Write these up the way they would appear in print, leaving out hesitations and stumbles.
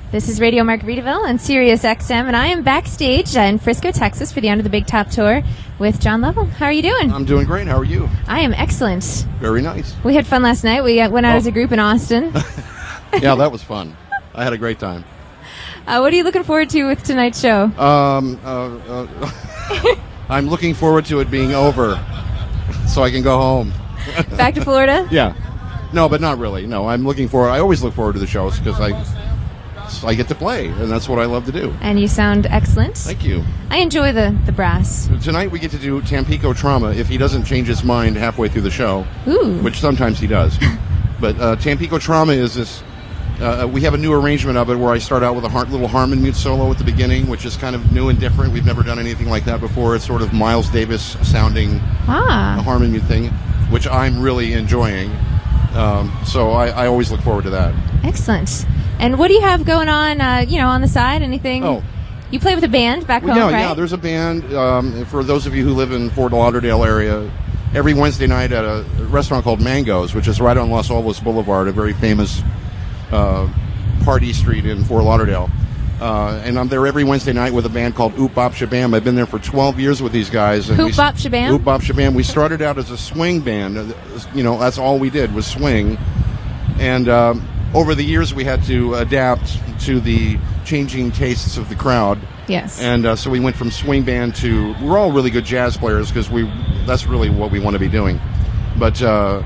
This is Radio Margaritaville and Sirius XM, and I am backstage in Frisco, Texas for the Under the Big Top Tour with John Lovell. How are you doing? I'm doing great. How are you? I am excellent. Very nice. We had fun last night. We went out as a group in Austin. Yeah, that was fun. I had a great time. What are you looking forward to with tonight's show? I'm looking forward to it being over so I can go home. Back to Florida? Yeah. No, but not really. No, I'm looking forward. I always look forward to the shows because I get to play, and that's what I love to do. And you sound excellent. Thank you. I enjoy the brass. Tonight we get to do Tampico Trauma if he doesn't change his mind halfway through the show. Ooh. Which sometimes he does. But Tampico Trauma is this... we have a new arrangement of it where I start out with a little harmon mute solo at the beginning, which is kind of new and different. We've never done anything like that before. It's sort of Miles Davis sounding harmon mute thing, which I'm really enjoying. So I always look forward to that. Excellent. And what do you have going on, on the side? Anything? Oh. You play with a band back home, right? Yeah, there's a band. For those of you who live in Fort Lauderdale area, every Wednesday night at a restaurant called Mangoes, which is right on Los Olvos Boulevard, a very famous party street in Fort Lauderdale. And I'm there every Wednesday night with a band called Oop Bop Shabam. I've been there for 12 years with these guys. Oop Bop Shabam? Oop Bop Shabam. We started out as a swing band. That's all we did was swing. And over the years, we had to adapt to the changing tastes of the crowd. Yes. And so we went from swing band to... We're all really good jazz players because that's really what we want to be doing. But...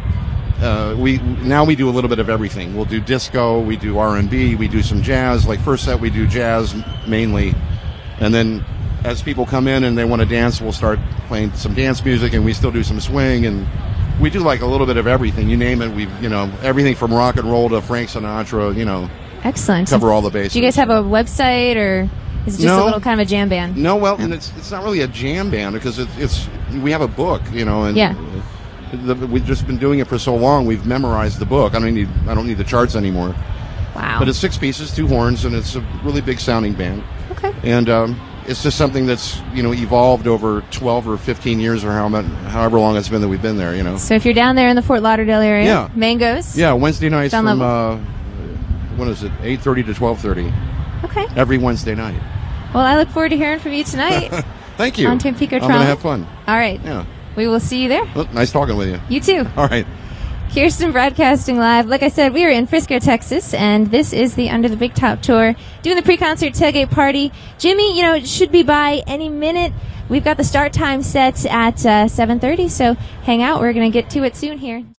we do a little bit of everything. We'll do disco, we do R&B, we do some jazz. Like first set we do jazz mainly, and then as people come in and they want to dance, we'll start playing some dance music, and we still do some swing, and we do like a little bit of everything. You name it, everything from rock and roll to Frank Sinatra. Excellent. Cover all the bases. Do you guys have a website, or is it just a little kind of a jam band? No, well, and it's not really a jam band because we have a book, and yeah. We've just been doing it for so long. We've memorized the book. I don't need the charts anymore. Wow! But it's 6 pieces, 2 horns, and it's a really big sounding band. Okay. And it's just something that's evolved over 12 or 15 years or however long it's been that we've been there. So if you're down there in the Fort Lauderdale area, yeah. Mangoes. Yeah, Wednesday nights John from what is it, 8:30 to 12:30. Okay. Every Wednesday night. Well, I look forward to hearing from you tonight. Thank you. On Tampico Trauma. I'm gonna have fun. All right. Yeah. We will see you there. Well, nice talking with you. You too. All right. Kirsten broadcasting live. Like I said, we are in Frisco, Texas, and this is the Under the Big Top Tour, doing the pre-concert tailgate party. Jimmy, it should be by any minute. We've got the start time set at 7:30, so hang out. We're going to get to it soon here.